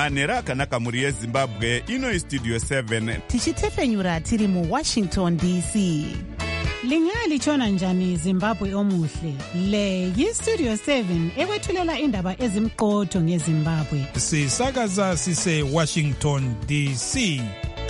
manhero akanaka mhuri yezimbabwe. Ino istudio 7 tichitefenyura tiri muWashington DC. Lingalitshona njani Zimbabwe omuhle? Le yiStudio 7 ekwethulela indaba ezimqotho ngeZimbabwe. Sisakaza sise Washington DC.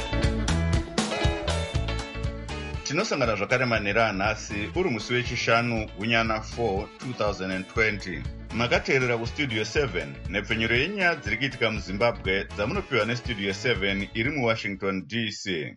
tinosangana zvakare manhero anhasi uri musi wechishanu gunyana 4 2020. makateerera kustudio 7 nepfenyuro yenyaya dziri kuitika muzimbabwe dzamunopiwa nestudio 7 iri muWashington DC.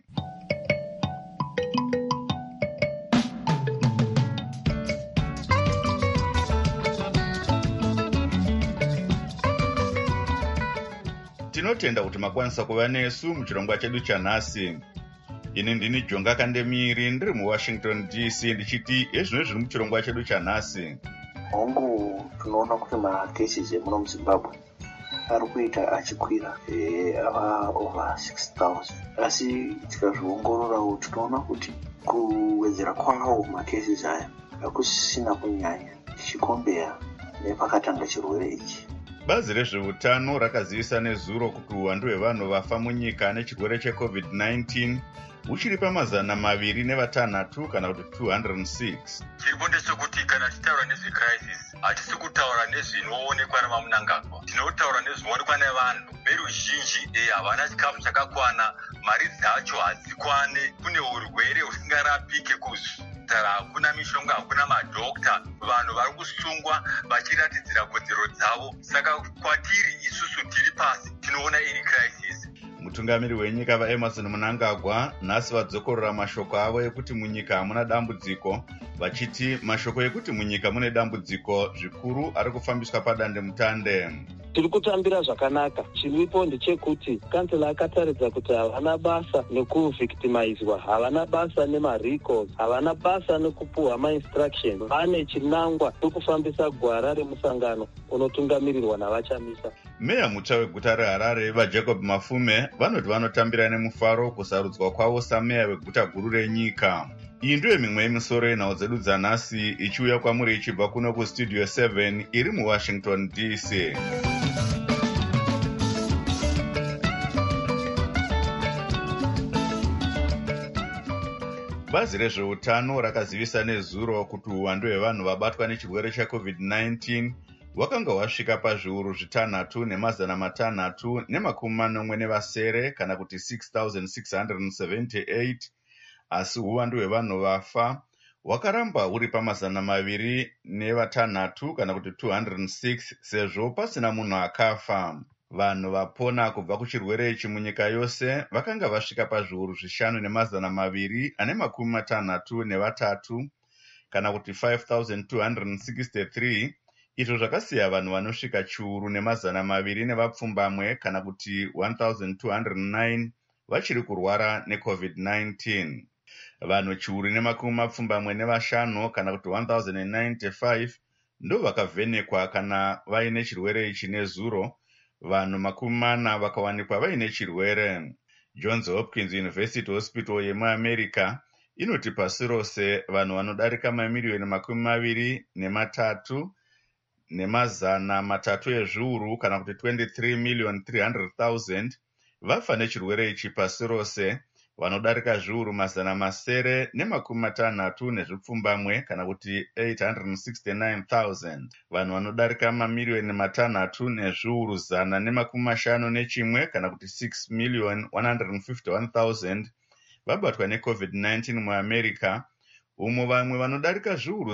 tinotenda kuti makwanisa kuva nesu muchirongwa chedu chanhasi. ini ndini Jonga Kandemiri ndiri muWashington DC ndichiti ezvino zviri muchirongwa chedu chanhasi. hongu tunoona kuti macases emuno muZimbabwe ari kuita achikwira ava over 6,000 asi tikazviongororawo tinoona kuti kuwedzera kwawo macases aya hakusina kunyanya tichikombeya nepakatanga chirwere ichi. bazi rezveutano rakazivisa nezuro kuti uwandu hwevanhu vafa munyika nechirwere cheCovid-19 uchiri pamazana 206 kana kuti 206. chiripo ndechekuti kana tichitaura nezvecrisis hatisi kutaura nezvinoonekwa namamunangagwa, tinotaura nezvinoonekwa nevanhu veruzhinji. havana chikafu chakakwana, mari dzacho hadzikwane, kune urwere husingarapike kuzvipatara, hakuna mishonga, hakuna madhokta, vanhu vari kusungwa vachiratidzira kodzero dzavo. Saka kwatiri isusu tiri pasi tinoona iri crisis. mutungamiri wenyika vaEmerson Mnangagwa nhasi vadzokorora mashoko avo ekuti munyika hamuna dambudziko, vachiti mashoko ekuti munyika mune dambudziko zvikuru ari kufambiswa padandemutande. tiri kutambira zvakanaka. chiripo ndechekuti kansela akataridza kuti havana basa nekuvhictimizwa, havana basa nemarecalls, havana basa nekupuhwa mainstructions. vane chinangwa nekufambisa gwara remusangano unotungamirirwa navachamisa. meya mutsva weguta reHarare vaJacob Mafume vanoti vanotambira nemufaro kusarudzwa kwavo sameya weguta guru renyika. iyi ndiyo mimwe yemisoro yenhau dzedu dzanhasi ichiuya kwamuri ichibva kuno kustudio 7 iri muWashington DC. bazi rezveutano rakazivisa nezuro kuti uwandu hwevanhu vabatwa nechirwere cheCovid-19 hwakanga hwasvika pazviuru 6,640 kana kuti 6,678, asi uwandu hwevanhu vafa hwakaramba huri pamazana 206 kana kuti 206 sezvo pasina munhu akafa. vanhu vapona kubva kuchirwere ichi munyika yose vakanga vasvika pazviuru 5,263 kana kuti 5,263, izvo zvakasiya vanhu vanosvika chiuru nemazana 200 nevapfumbamwe kana kuti 1,209 vachiri kurwara neCovid-19. vanhu chiuru nemapfumbamwe nevashanu kana kuti 1,095 ndo vakavhenekwa kana vaine chirwere ichi nezuro. vanhu 40 vakawanikwa vaine chirwere. Johns Hopkins University Hospital yemuAmerica inoti pasi rose vanhu vanodarika mamiliyoni 23 nemazana 3 ezviuru kana kuti 23,300,000 vafa nechirwere ichi pasi rose. vanodarika zviuru 960 nezvipfumbamwe kana kuti 869,000. vanhu vanodarika mamiliyoni 3 nezviuru 151 kana kuti 6,151,000 vabatwa neCovid-19 muAmerica, umo vamwe vanodarika zviuru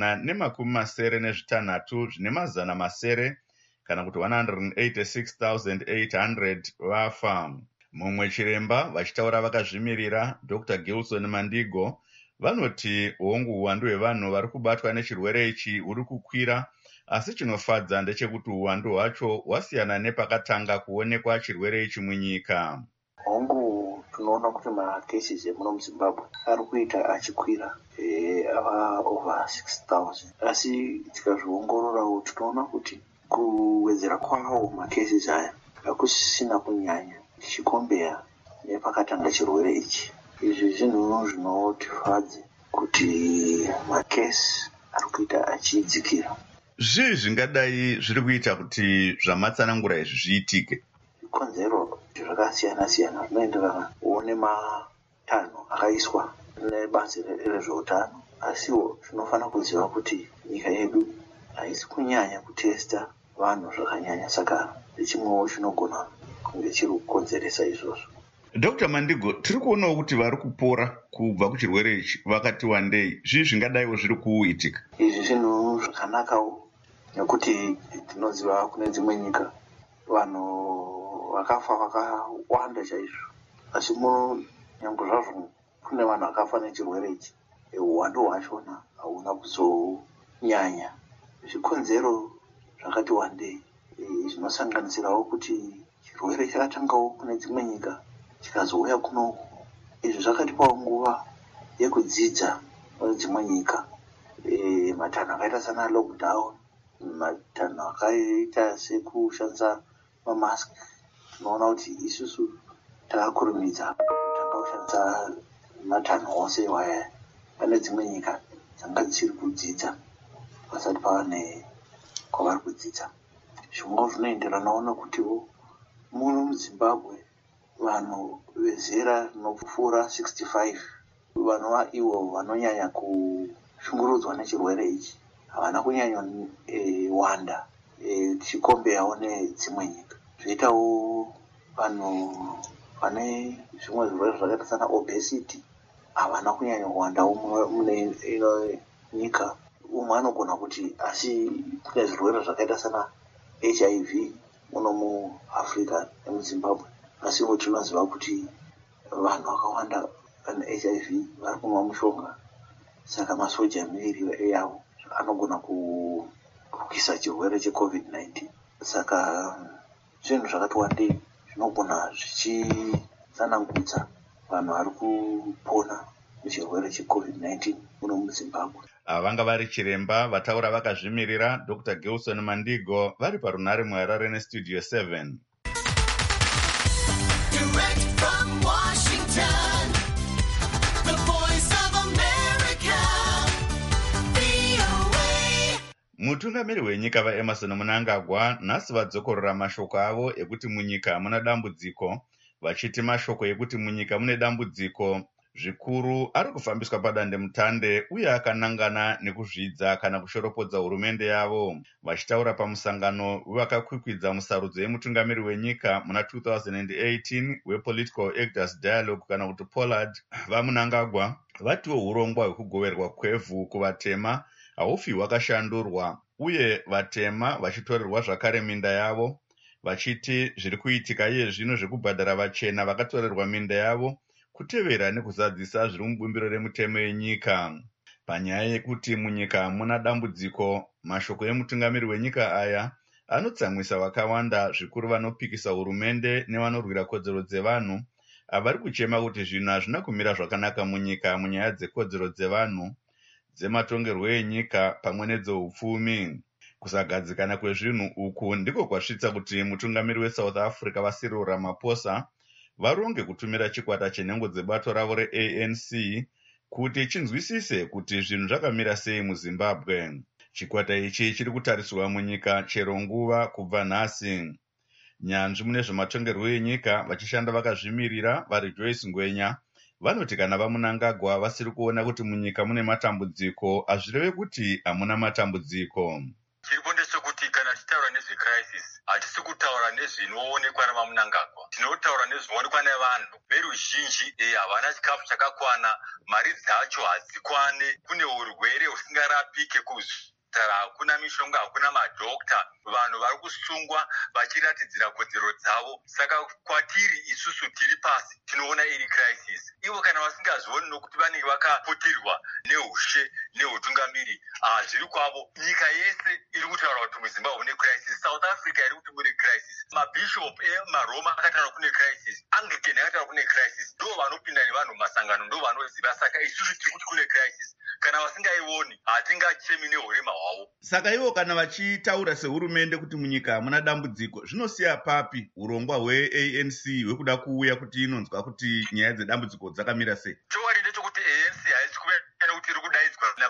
186 zvine mazana 900 kana kuti 186,800 vafa. mumwe chiremba vachitaura vakazvimirira Dr. Gilson Mandigo vanoti hongu uwandu hwevanhu vari kubatwa nechirwere ichi huri kukwira, asi chinofadza ndechekuti uwandu hwacho hwasiyana nepakatanga kuonekwa chirwere ichi munyika. hongu tunoona kuti macases emuno muZimbabwe ari kuita achikwira ava over 6,000 asi tikazviongororawo tinoona kuti kuwedzera kwawo macases aya hakusina kunyanya tichikombeya nepakatanga chirwere ichi. izvi zvinhu zvinotifadze kuti makesi ari kuita achidzikira. zvii zvingadai zviri kuita kuti zvamatsanangura izvi zviitike? zvikonzero zvakasiyana-siyana zvinoenderana nematanho akaiswa nebazi rezveutano. Asiwo zvinofanira kuziva kuti nyika yedu haisi kunyanya kutesta vanhu zvakanyanya, saka chimwewo chinogona kunge chiri kukonzeresa izvozvo. Dr. Mandigo, tiri kuonawo kuti vari kupora kubva kuchirwere ichi vakati wandei. Zvii zvingadaiwo zviri kuitika? Izvi zvinhu zvakanakawo nekuti tinoziva kune dzimwe nyika vanhu vakafa vakawanda chaizvo, asi nyangwe zvazvo kune vanhu vakafa nechirwere ichi, uwandu hwachona hauna kuzonyanya. Zvikonzero zvakati wandei zvinosanganisirawo kuti chirwere chakatangawo kune dzimwe nyika chikazouya kunoku. Izvi zvakatipawo nguva yekudzidza dzimwe nyika, matanho akaita sana lockdown, matanho akaita sekushandisa mamask. Tinoona kuti isusu takakurumidza kutanga kushandisa matanho ose iwaya. Pane dzimwe nyika dzanga dzisiri kudzidza pasati pava kwavari kudzidza. Zvimwe zvinoenderanawo nokutiwo muno muZimbabwe vanhu vezera rinopfuura 65 vanova ivo vanonyanya kushungurudzwa nechirwere ichi havana kunyanya wanda tichikombeyawo nedzimwe nyika. Zvoitawo vanhu vane zvimwe zvirwere zvakaita sana obesity havana kunyanya kuwandawo mune ino nyika. Umwe anogona kuti asi kune zvirwere zvakaita sana HIV muno muAfrica nemuZimbabwe, asi tinoziva kuti vanhu vakawanda vane HIV vari kumwa mushonga, saka masoja emiviri yavo anogona kurwisa chirwere cheCovid-19. Saka zvinhu zvakati wandei zvinogona zvichitsanangudza vanhu vari kupona muchirwere cheCovid-19 muno muZimbabwe. Vanga vari chiremba vataura vakazvimirira Dr. Gilson Mandigo vari parunare muHarare neStudio 7. Direct from Washington, the voice of America, VOA. Mutungamiri wenyika vaEmerson Mnangagwa nhasi vadzokorora mashoko avo ekuti munyika muna dambudziko, vachiti mashoko ekuti munyika mune dambudziko zvikuru ari kufambiswa padandemutande uye akanangana nekuzvidza kana kushoropodza hurumende yavo. Vachitaura pamusangano wevakakwikwidza musarudzo yemutungamiri wenyika muna 2018 wePolitical Actors Dialogue kana kuti POLAD, vaMnangagwa vatiwo urongwa hwekugoverwa kwevhu kuvatema haufi hwakashandurwa, uye vatema vachitorerwa zvakare minda yavo, vachiti zviri kuitika iye zvino zvekubhadhara vachena vakatorerwa minda yavo kutevera nekuzadzisa zviri mubumbiro remutemo yenyika. Panyaya yekuti munyika muna dambudziko, mashoko emutungamiri wenyika aya anotsamwisa vakawanda, zvikuru vanopikisa hurumende nevanorwira kodzero dzevanhu avari kuchema kuti zvinhu hazvina kumira zvakanaka munyika munyaya dzekodzero dzevanhu, dzematongerwo enyika pamwe nedzeupfumi. Kusagadzikana kwezvinhu uku ndiko kwasvitsa kuti mutungamiri weSouth Africa vaCyril Ramaphosa varonge kutumira chikwata chenhengo dzebato ravo reANC kuti chinzwisise kuti zvinhu zvakamira sei muZimbabwe. Chikwata ichi chiri kutariswa munyika chero nguva kubva nhasi. Nyanzvi mune zvematongerwo enyika vachishanda vakazvimirira vari Joyce Ngwenya vanoti kana vaMnangagwa vasiri kuona kuti munyika mune matambudziko, hazvireve kuti hamuna matambudziko. Chiripo ndechekuti kana tichitaura nezvecrisis hatisi kutaura nezvinoonekwa navaMnangagwa, tinotaura nezvinoonekwa nevanhu. Veruzhinji havana chikafu chakakwana, mari dzacho hadzikwane, kune urwere husingarapike kuzvipatara, hakuna mishonga, hakuna madhokta, vanhu vari kusungwa vachiratidzira kodzero dzavo. Saka kwatiri isusu tiri pasi tinoona iri crisis. Ivo kana vasingazvioni nokuti vanenge vakaputirwa neushe neutungamiri zviri kwavo. Nyika yese iri kutaura kuti muZimbabwe mune crisis, South Africa iri kuti mune crisis, mabhishop emaroma akataura kune crisis, Anglican akataura kune crisis. Ndo vanopinda nevanhu mumasangano, ndo vanoziva. Saka isusu tiri kuti kune crisis. Kana vasingaioni hatingachemi nehurema hwavo. Saka ivo kana vachitaura sehurumende kuti munyika muna dambudziko, zvinosiya papi urongwa hweANC hwekuda kuuya kuti inonzwa kuti nyaya dzedambudziko dzakamira sei? Chokwadi ndechekuti ANC haisi kuve nekuti iri kudaidzwa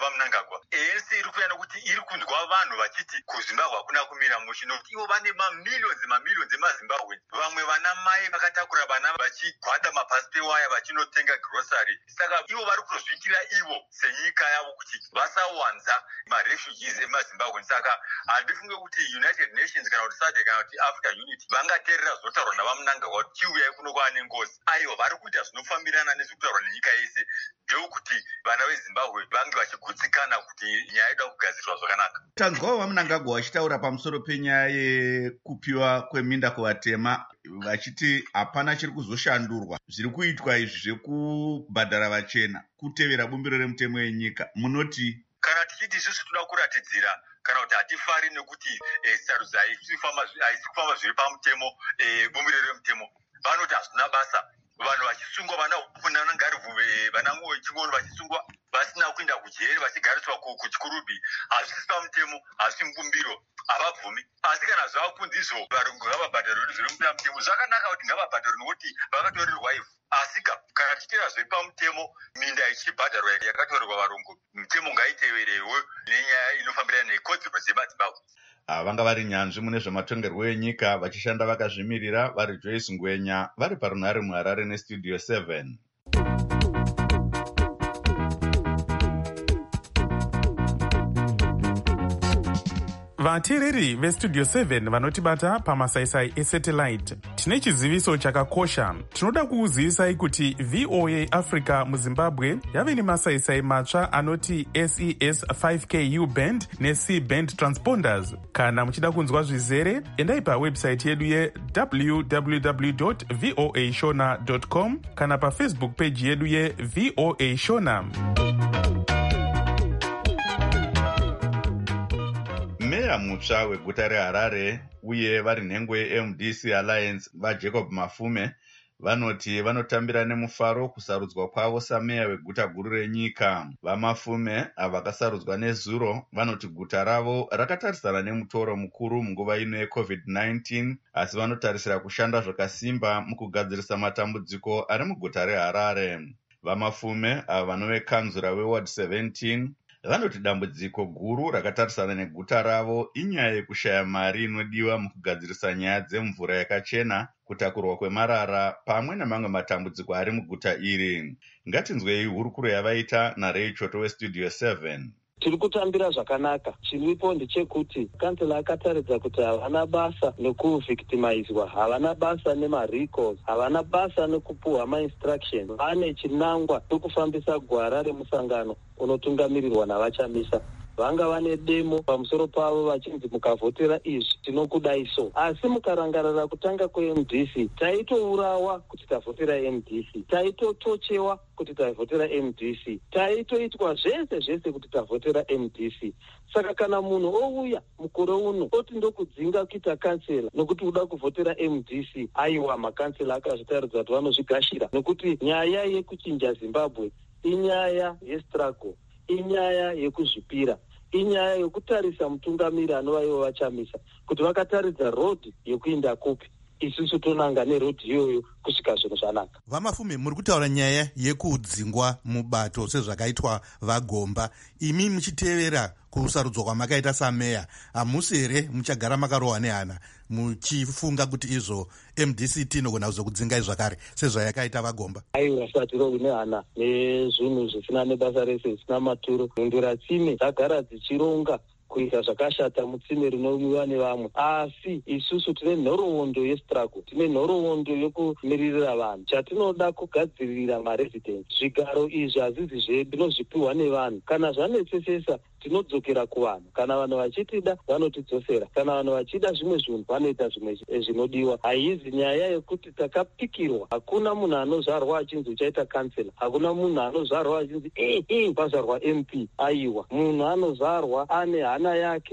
vamunangagwa. ANC iri kuyana kuti iri kunzwa vanhu vachiti kuzimbabwe hakuna kumira mushe nokuti ivo vane mamiliyonzi emazimbabwe. Vamwe vana mai vakatakura vana vachigwada mapasi pewaya vachinotenga grocery. Saka ivo vari kutozviitira ivo senyika yavo kuti vasawanza marefugees emazimbabwe. Saka handifunge kuti United Nations kana kuti SADC kana kuti Africa Unity vangateerera zvinotaurwa navamunangagwa kuti chiuyai kuno kwaane ngozi. Aiwa vari kuita zvinofambirana nezvekutaurwa nenyika yese ndekuti vana vezimbabwe vange vachigutsikana kuti nyaya ida kugadzirwa zvakanaka. Tanzwawo vamunangagwa vachitaura pamusoro penyaya yekupiwa kweminda kuvatema vachiti hapana chiri kuzoshandurwa. Zviri kuitwa izvi zvekubhadhara vachena kutevera bumbiro remutemo wenyika, munoti? Kana tichiti isusu toda kuratidzira kana kuti hatifari nekuti sarudzo haisi kufamba zviri pamutemo, bumbiro remutemo, vanoti hazvina basa. Vanhu vachisungwa vana Ngarivhu, vana Mwoyo Chingono vachisungwa vasina kuenda kujeri vachigariswa kuchikurubhi, hazvisi pamutemo, hazvisi mubumbiro, havabvumi. Asi kana zvava kunzi izvo varungu ngavabhadharwe zviri pamutemo, zvakanaka kuti ngavabhadharwe nokuti vakatorerwa ivhu. Asi kana tichitera zviri pamutemo, minda ichibhadharwa yakatorerwa varungu, mutemo ngaiteverewo nenyaya inofambirana nekodzero dzemazimbabwe. Vanga vari nyanzvi mune zvematongerwo enyika vachishanda vakazvimirira vari Joyce Ngwenya vari parunhare muHarare neStudio 7. vateereri vestudio 7 vanotibata pamasaisai esatellite, tine chiziviso chakakosha. Tinoda kukuzivisai kuti VOA Africa muZimbabwe yave nemasaisai matsva anoti SES 5K U-band neC-band transponders. Kana muchida kunzwa zvizere, endai pawebsite yedu ye-www.voashona.com kana pafacebook page yedu ye-VOA Shona. Meya mutsva weguta reHarare uye vari nhengo yeMDC Alliance vaJacob Mafume vanoti vanotambira nemufaro kusarudzwa kwavo sameya weguta guru renyika. VaMafume vakasarudzwa nezuro vanoti guta ravo rakatarisana nemutoro mukuru munguva ino yeCovid-19, asi vanotarisira kushanda zvakasimba mukugadzirisa matambudziko ari muguta reHarare. VaMafume vanove kanzura weWard 17 vanoti dambudziko guru rakatarisana neguta ravo inyaya yekushaya mari inodiwa mukugadzirisa nyaya dzemvura yakachena, kutakurwa kwemarara pamwe nemamwe matambudziko ari muguta iri. Ngatinzwei hurukuro yavaita naRay Choto weStudio 7. Tiri kutambira zvakanaka. Chiripo ndechekuti kansela akataridza kuti havana basa nekuvhictimizwa, havana basa nemarecalls, havana basa nekupuhwa mainstructions. Vane chinangwa chokufambisa gwara remusangano unotungamirirwa navachamisa. Vanga vane demo pamusoro pavo vachinzi mukavhotera izvi tinokudai so. Asi mukarangarira kutanga kweMDC, taitourawa kuti tavhotera MDC, taitotochewa kuti tavhotera MDC, taitoitwa zvese kuti tavhotera MDC. Saka kana munhu ouya mukore uno oti ndokudzinga kuita kansela nokuti uda kuvhotera MDC, aiwa makansela akazvitaridza kuti vanozvigashira, nokuti nyaya yekuchinja Zimbabwe inyaya yestruggle, inyaya yekuzvipira, inyaya yekutarisa mutungamiri anova ivo vachamisa kuti vakataridza road yekuinda kupi, isusu tonanga neroad iyoyo kusvika zvinhu zvanaka. VaMafume, muri kutaura nyaya yekudzingwa mubato sezvakaitwa vaGomba. Imi muchitevera kusarudzwa kwamakaita sameya, hamusi here muchagara makarohwa nehana muchifunga kuti izvo MDC tinogona kuzokudzingai zvakare sezvayakaita vaGomba? Aiwa, satirohwi nehana nezvinhu zvisina nebasa rese, zvisina maturo. Ndura tsime dzagara dzichironga kuita zvakashata mutsime rinomwiwa nevamwe, asi isusu tine nhoroondo yestruggle, tine nhoroondo yokumiririra vanhu. Chatinoda kugadzirira maresidents. Zvigaro izvi hazvizi zvedu, tinozvipiwa nevanhu. Kana zvanetsesesa tinodzokera kuvanhu. Kana vanhu vachitida vanotidzosera, kana vanhu vachida zvimwe zvinhu vanoita zvimwe zvinodiwa. Haizi nyaya yekuti takapikirwa. Hakuna munhu anozvarwa achinzi uchaita kansela, hakuna munhu anozvarwa achinzi pazvarwa MP. Aiwa, munhu anozvarwa ane hana yake,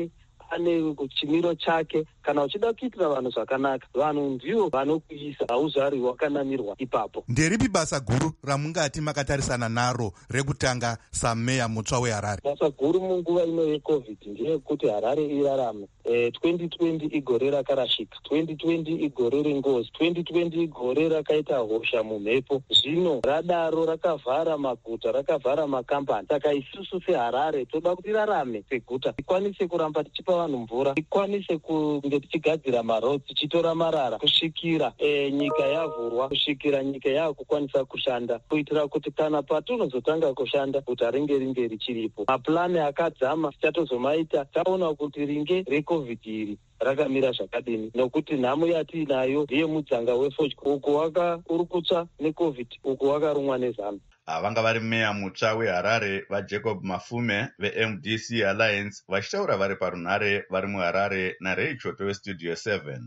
ane chimiro chake. Kana uchida kuitira vanhu zvakanaka, vanhu ndivo vanokuisa, hauzvari wakanamirwa ipapo. Nderipi basa guru ramungati makatarisana naro rekutanga sameya mutsva weHarare? Basa guru munguva ino yeCovid ndeyekuti Harare irarame. 2020 igore rakarashika, 2020 igore rengozi, 2020 igore rakaita hosha mumhepo. Zvino radaro rakavhara maguta, rakavhara makambani. Saka isusu seHarare toda kuti rarame seguta, tikwanise kuramba tichipa vanhu mvura, tikwanise kunge tichigadzira maroads, tichitora marara kusvikira nyika yavhurwa, kusvikira nyika yakukwanisa kushanda, kuitira kuti kana patunozotanga kushanda guta ringe richiripo. Maplani akadzama tichatozomaita taona kuti ringe reCovid iri rakamira zvakadini, nokuti nhamo yatiinayo ndiye mudzanga weFoch. Uku wakaurikutsva neCovid, uku wakarumwa nezano. Vanga vari meya mutsva weHarare vaJacob Mafume veMDC Alliance vachitaura vari parunhare vari muHarare naRay Choto weStudio 7.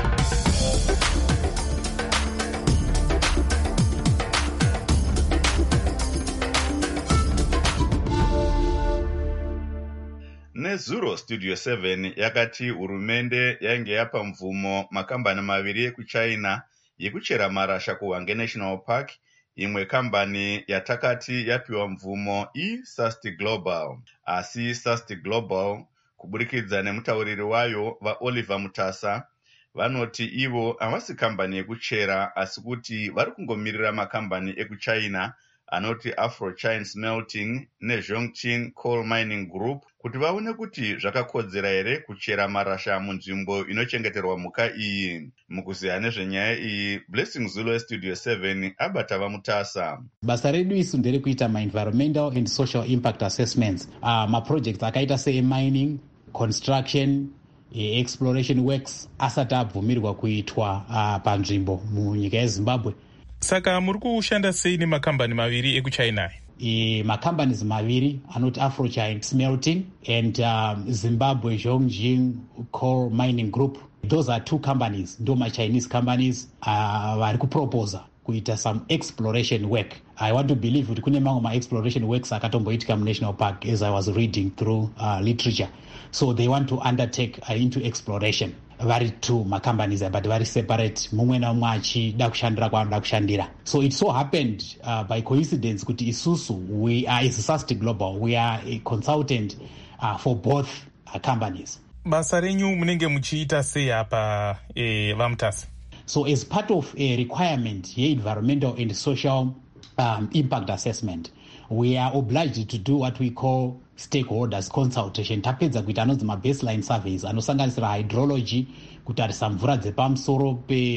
Nezuro Studio 7 yakati hurumende yainge yapa mvumo makambani maviri ekuchina yekuchera marasha kuHwange National Park. Imwe kambani yatakati yapiwa mvumo iSust Global. Asi Sust Global kuburikidza nemutauriri wayo vaOliver Mutasa vanoti ivo havasi kambani yekuchera asi kuti vari kungomirira makambani ekuchina anoti Afro-China Smelting neZhongqing Coal Mining Group kuti vaone kuti zvakakodzera here kuchera marasha munzvimbo inochengeterwa mhuka iyi. Mukuziya nezvenyaya iyi, Blessing Zulu weStudio 7 abata vaMutasa. Basa redu isu nderekuita ma-environmental and social impact assessments. Maprojects akaita se-mining, construction, exploration works asati abvumirwa kuitwa panzvimbo munyika yeZimbabwe. Saka muri kushanda sei nemakambani maviri ekuchina? Macompanies maviri anoti Afro-China Smelting and Zimbabwe Zhongqing Coal Mining Group. Those are two companies, ndo ma-Chinese companies vari kuproposa kuita some exploration work. I want to believe kuti kune mamwe ma-exploration works akatomboitika muNational Park as I was reading through literature. So they want to undertake into exploration. Vari two macompanies but very separate, mumwe namumwe achida kushandira kwaanoda kushandira. So it so happened by coincidence kuti isusu we are is Sust Global, we are a consultant for both companies. Basa renyu munenge muchiita sei apa vaMutasa? So as part of a requirement ye-environmental and social impact assessment, we are obliged to do what we call stakeholders consultation. Tapedza kuita anonzi ma-baseline surveys anosanganisira hydrology, kutarisa mvura dzepamusoro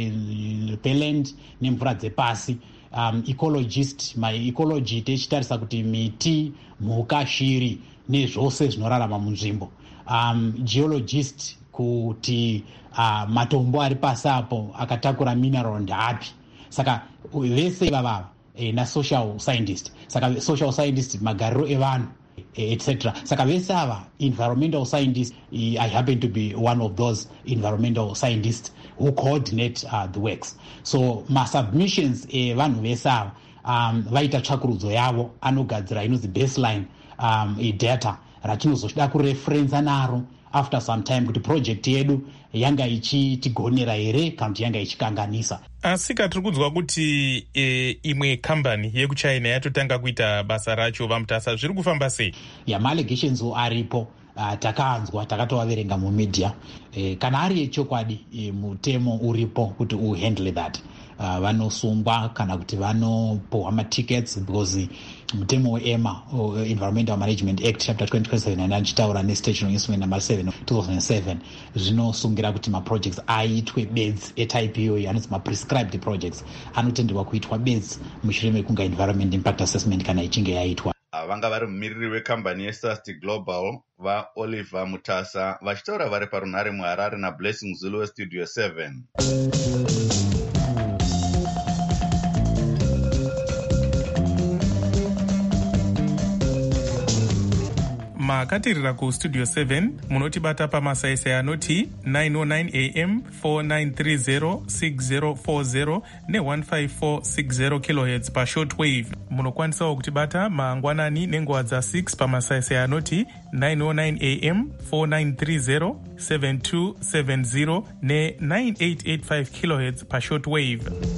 peland nemvura dzepasi, ecologist, my-ecology techitarisa kuti miti, mhuka, shiri nezvose zvinorarama munzvimbo, geologist kuti matombo ari pasi apo akatakura mineral ndeapi. Saka vese ivava na-social scientist. Saka social scientist magariro evanhu etc. Saka vese ava environmental scientists, I happen to be one of those environmental scientists who coordinate the works. So ma-submissions evanhu vese ava vaita tsvakurudzo yavo anogadzira inonzi baseline data ratinozoda kureferenza naro after some time kuti project yedu yanga ichitigonera here kana kuti yanga ichikanganisa. Asi tiri kunzwa kuti imwe kambani yekuchina yatotanga kuita basa racho vaMutasa, zviri kufamba sei? Ma-allegations aripo, takaanzwa, takatovaverenga mumedia. Kana ari yechokwadi, mutemo uripo kuti uhandle that. Vanosungwa kana kuti vanopohwa matickets because mutemo weEMA, Environmental Management Act chapter 2027 anachitaura nestational instrument number 7 2007 zvinosungira kuti maprojects aitwe beds etype iyoyi anonzi ma-prescribed projects anotenderwa kuitwa beds mushure mekunga environment impact assessment kana ichinge yaitwa. Vanga vari mumiriri wekambani yeSust Global vaOliver Mutasa vachitaura vari parunhare muHarare naBlessing Zulu weStudio 7. makatirira kustudio 7 munotibata pamasaisai anoti 909 am 4930 6040 ne15460 khz pashortwave. Munokwanisawo kutibata mangwanani nenguva dza6 pamasaisai anoti 909 am 4930 7270 ne9885 khz pashortwave.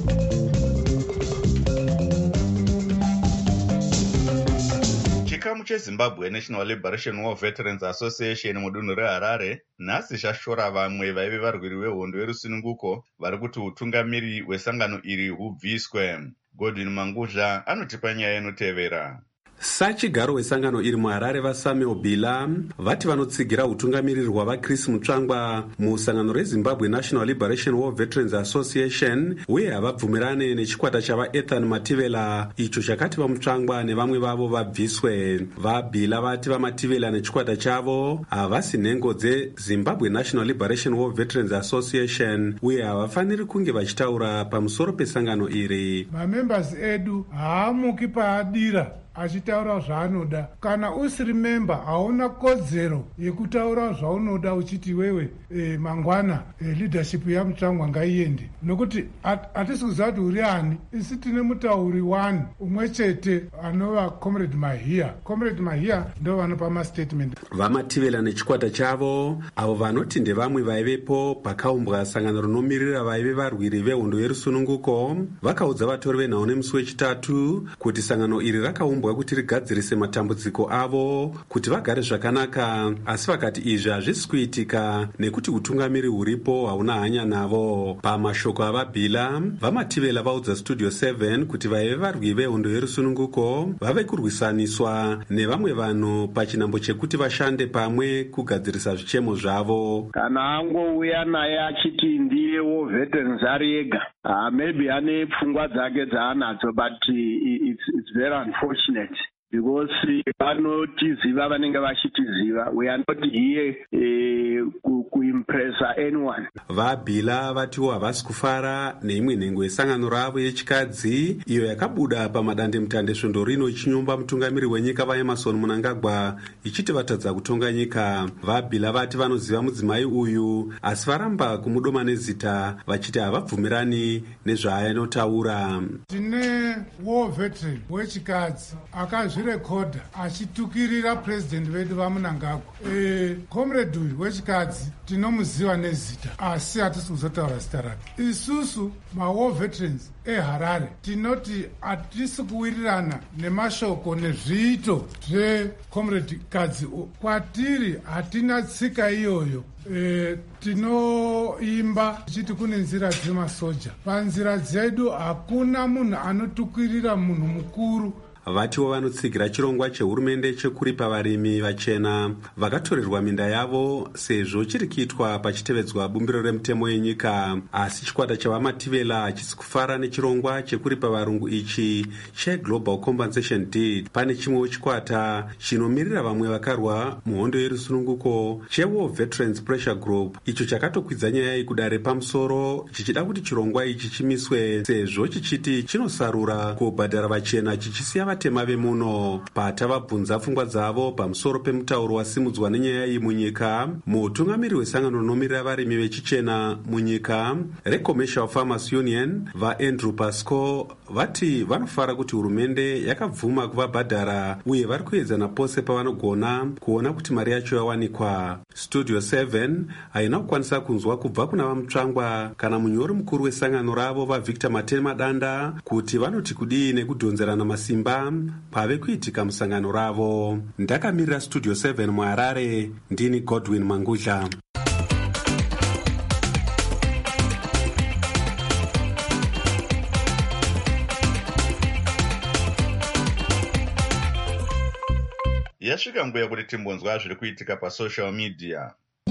chikamu chezimbabwe national liberation war veterans association mudunhu reharare nhasi chashora vamwe vaive varwiri vehondo yerusununguko vari kuti utungamiri hwesangano iri hubviswe. Godwin Manguzha anotipa nyaya inotevera. sachigaro wesangano iri muharare vasamuel bila vati vanotsigira utungamiriri hwavachris mutsvangwa musangano rezimbabwe national liberation war veterans association uye havabvumirane nechikwata chavaethan mativela icho chakati vamutsvangwa nevamwe vavo vabviswe. vabila vati vamativela nechikwata chavo havasi nhengo dzezimbabwe national liberation war veterans association uye havafaniri kunge vachitaura pamusoro pesangano iri. mamembers edu haamuki paadira achitaura zvaanoda. kana usiri memba hauna kodzero yekutaura zvaunoda uchiti wewe mangwana leadership yamutsvangwa ngaiende, nokuti hatisi kuziva kuti uri ani. isi tine mutauri 1 umwe chete anova comrade mahia. comrade mahia ndo vanopa mastatement. vamativela nechikwata chavo avo vanoti ndevamwe vaivepo pakaumbwa sangano rinomirira vaive varwiri vehondo yerusununguko vakaudza vatori venhau nemusi wechitatu kuti sangano iri rakaumbwa kuti rigadzirise matambudziko avo kuti vagare zvakanaka, asi vakati izvi hazvisi kuitika nekuti utungamiri huripo hauna hanya navo. pamashoko avabhila vamativela vaudza studio 7 kuti vaive varwi vehondo yerusununguko vave kurwisaniswa nevamwe vanhu pachinhambo chekuti vashande pamwe kugadzirisa zvichemo zvavo. kana angouya naye achiti ndiyewo veterans ari ega maybe ane pfungwa dzake dzaanadzo, but it's very unfortunate because vanotiziva vanenge vachitiziva. We are not here kuimpress anyone. vabhila vatiwo havasi kufara neimwe nhengo yesangano ravo yechikadzi iyo yakabuda pamadandemutande svondo rino ichinyumba mutungamiri wenyika vaemarson Mnangagwa ichiti vatadza kutonga nyika. vabhila vati vanoziva mudzimai uyu asi varamba kumudoma nezita vachiti havabvumirani nezvaanotaura. tine war veteran wechikadzi akazvirekodha achitukirira president vedu vaMnangagwa. comrade uyu wechikadzi tinomuziva nezita asi hatisi kuzotaura zita rake. isusu mawar veterans eharare tinoti hatisi kuwirirana nemashoko nezviito zvecomrade kadzi. kwatiri hatina tsika iyoyo. tinoimba tichiti kune nzira dzemasoja. panzira dzedu hakuna munhu anotukirira munhu mukuru. vatiwo vanotsigira chirongwa chehurumende chekuripa varimi vachena vakatorerwa minda yavo sezvo chiri kuitwa pachitevedzwa bumbiro remutemo yenyika. asi chikwata chavamativela hachisi kufara nechirongwa chekuripa varungu ichi cheglobal compensation deed. pane chimwewo chikwata chinomirira vamwe vakarwa muhondo yerusununguko chewar veterans pressure group icho chakatokwidza nyaya ikudare pamusoro chichida kuti chirongwa ichi chimiswe sezvo chichiti chinosarura kubhadhara vachena chichisiya vatema vemuno. patavabvunza pfungwa dzavo pamusoro pemutauro wasimudzwa nenyaya iyi munyika, mutungamiri wesangano rinomirira varimi vechichena munyika recommercial farmers union vaandrew pasco vati vanofara kuti hurumende yakabvuma kuvabhadhara uye vari kuedzana pose pavanogona kuona kuti mari yacho yawanikwa. studio 7 haina kukwanisa kunzwa kubva kuna vamutsvangwa kana munyori mukuru wesangano ravo vavictor matema danda kuti vanoti kudii nekudhonzerana masimba pave kuitika musangano ravo. ndakamirira studio 7 muharare ndini Godwin Manguzha. yasvika nguva yekuti timbonzwa zviri kuitika pasocial media.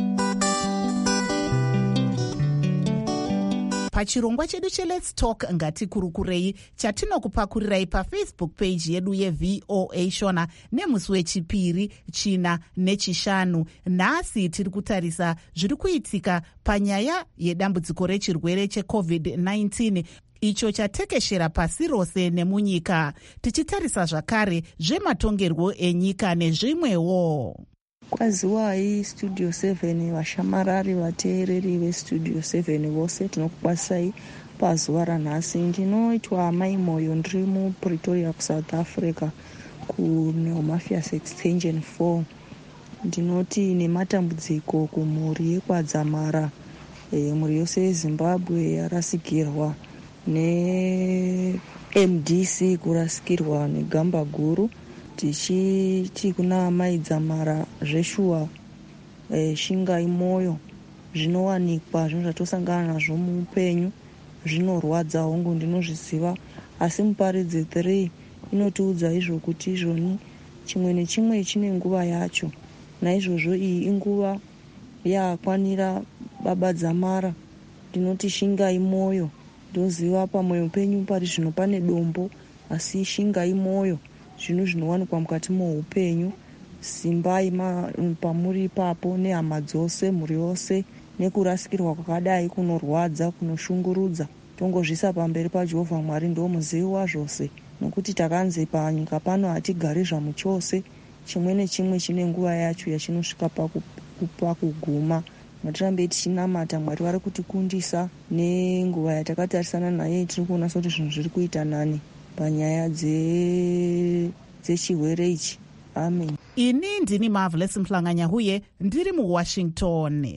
pachirongwa chedu cheLet's Talk ngatikurukurei chatinokupakurirai pafacebook page yedu yeVOA Shona nemusi wechipiri, china nechishanu. nhasi tiri kutarisa zviri kuitika panyaya yedambudziko rechirwere cheCovid-19 icho chatekeshera pasi rose nemunyika, tichitarisa zvakare zvematongerwo enyika nezvimwewo. kwaziwai studio 7 vashamarari vateereri vestudio 7 vose tinokukwasai pazuva ranhasi. Ndinoitwa Mai Moyo, ndiri mupretoria kusouth africa kunehome affairs extension 4. ndinoti nematambudziko kumhuri yekwadzamara, mhuri yose yezimbabwe yarasikirwa neMDC kurasikirwa negamba guru. Tichiti kuna mai dzamara zveshuwa shingai moyo, zvinowanikwa zvinhu zvatosangana nazvo muupenyu zvinorwadza hongu, ndinozviziva, asi muparidzi 3 inotiudza izvo kuti izvoni chimwe nechimwe chine nguva yacho. Naizvozvo iyi inguva yakwanira baba dzamara. Ndinoti shingai moyo, ndoziva pamwoyo penyu pari zvino pane dombo, asi shingai moyo, zvinhu zvinowanikwa mukati moupenyu. Simbai pamuri ipapo nehama dzose, mhuri yose, nekurasikirwa kwakadai kunorwadza, kunoshungurudza. Tongozvisa pamberi paJehovha Mwari, ndo muzivi wazvose, nokuti takanzi panyika pano hatigari zvamuchose. Chimwe nechimwe chine nguva yacho yachinosvika pakuguma. Ngatirambei tichinamata Mwari vari kutikundisa nenguva yatakatarisana naye. Tiri kuona kuti zvinhu zviri kuita nani panyaya dzechirwere ichi. Amen. Ini ndini Marvelous Mhlanganya huye, ndiri muWashington.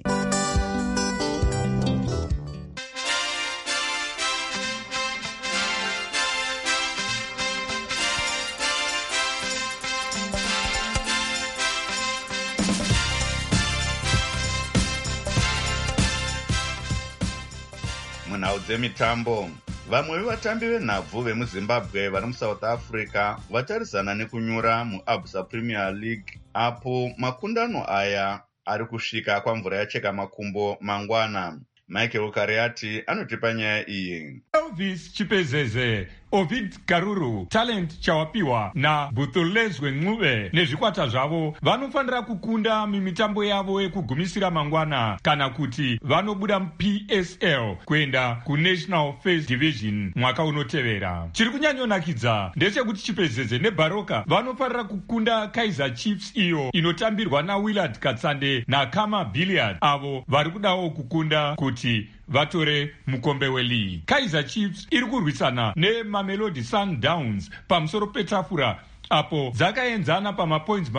Munhau dzemitambo, vamwe vevatambi venhabvu vemuzimbabwe vari muSouth Africa vatarisana nekunyura muAbsa Premier League, apo makundano aya ari kusvika kwamvura yacheka makumbo mangwana. Michael Kariati anotipa nyaya iyi. Elvis Chipezeze, Ovid Karuru, Talent Chawapiwa na Butholezwe Ncube nezvikwata zvavo vanofanira kukunda mimitambo yavo yekugumisira mangwana kana kuti vanobuda muPSL kuenda kuNational First Division mwaka unotevera. Chiri kunyanyonakidza ndechekuti Chipezeze neBaroka vanofanira kukunda Kaizer Chiefs iyo inotambirwa naWillard Katsande naKama Billiard, avo vari kudawo kukunda kuti vatore mukombe weligi. Kaizer Chiefs iri kurwisana neMamelodi Sundowns pamusoro petafura, apo dzakaenzana pamapoints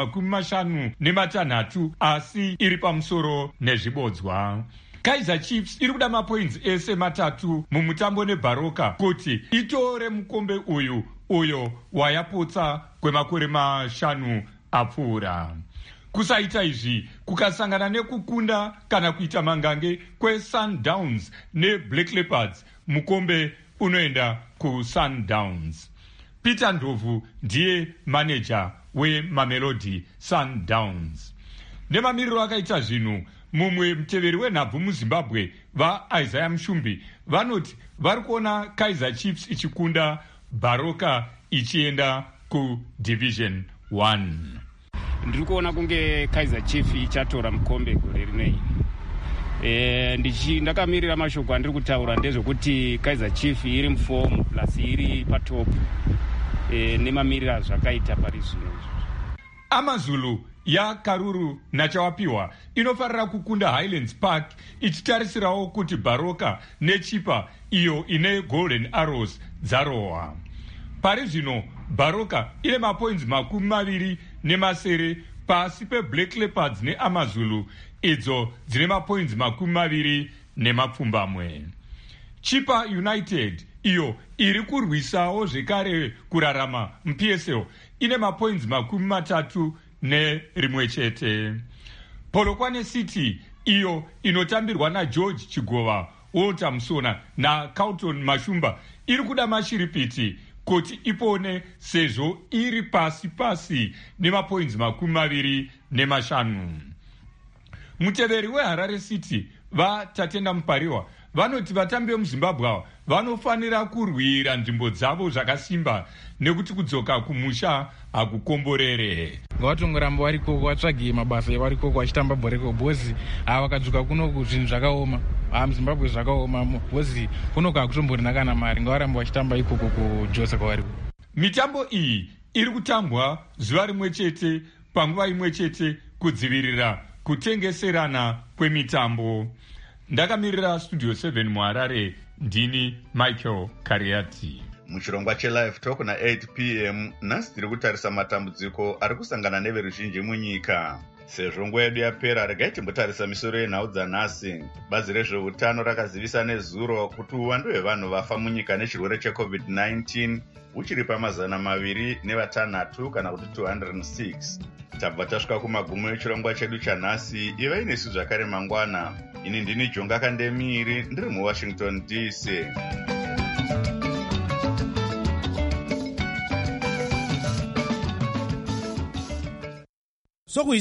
56, asi iri pamusoro nezvibodzwa. Kaizer Chiefs iri kuda mapoints ese 3 mumutambo neBaroka kuti itore mukombe uyo wayapotsa kwemakore 5 apfuura. Kusaita izvi kukasangana nekukunda kana kuita mangange kweSundowns neBlack Leopards, mukombe unoenda kuSundowns. Peter Ndlovu ndiye manager weMamelodi Sundowns. Nemamiriro akaita zvinhu, mumwe muteveri wenhabvu muZimbabwe vaIsaiah Mushumbi vanoti vari kuona Kaizer Chiefs ichikunda, Baroka ichienda kuDivision 1. Ndiri kuona kunge Kaizer Chiefs ichatora mukombe gore rinei. Ndakamirira mashoko andiri kutaura ndezvekuti Kaizer Chiefs iri muform plus iri patop nemamirira zvakaita pari zvino. AmaZulu yaKaruru naChawapiwa inofarira kukunda Highlands Park ichitarisirawo kuti Baroka neChipa iyo ine Golden Arrows dzarohwa. Pari zvino Baroka ine mapoints 20 pasi peBlack Leopards neAmaZulu idzo dzine mapoints 20. Chipa United iyo iri kurwisawo zvekare kurarama muPSL ine mapoints 31. Polokwane City iyo inotambirwa naGeorge Chigova, Walter Musona naCarlton Mashumba iri kuda mashiripiti kuti ipone sezvo iri pasi nemapoints 25. Muteveri weHarare City vaTatenda Mupariwa vanoti vatambi vemuZimbabwe ava vanofanira kurwira nzvimbo dzavo zvakasimba nekuti kudzoka kumusha hakukomborere. Ngavatongoramba vari koko vatsvage mabasa evari koko vachitamba bhoreko bhozi vakadzoka kunoku zvinhu zvakaoma. MuZimbabwe zvakaoma bhozi kunoku hakutomborina kana mari, ngavaramba vachitamba ikoko kujose kwavari. Mitambo iyi iri kutambwa zuva rimwe chete panguva imwe chete kudzivirira kutengeserana kwemitambo. Ndakamirira Studio 7 muHarare, ndini Michael Kariati. Muchirongwa cheLive Talk na 8 p.m. nhasi tiri kutarisa matambudziko ari kusangana neveruzhinji munyika. Sezvo nguva yedu yapera, regai timbotarisa misoro yenhau dzanhasi. Bazi rezveutano rakazivisa nezuro kuti uwandu hwevanhu vafa munyika nechirwere cheCovid-19 huchiri pa206 kana kuti 206. Tabva tasvika kumagumo echirongwa chedu chanhasi. Ivai nesu zvakare mangwana. Ini ndini Jonga Kandemiri, ndiri muWashington DC.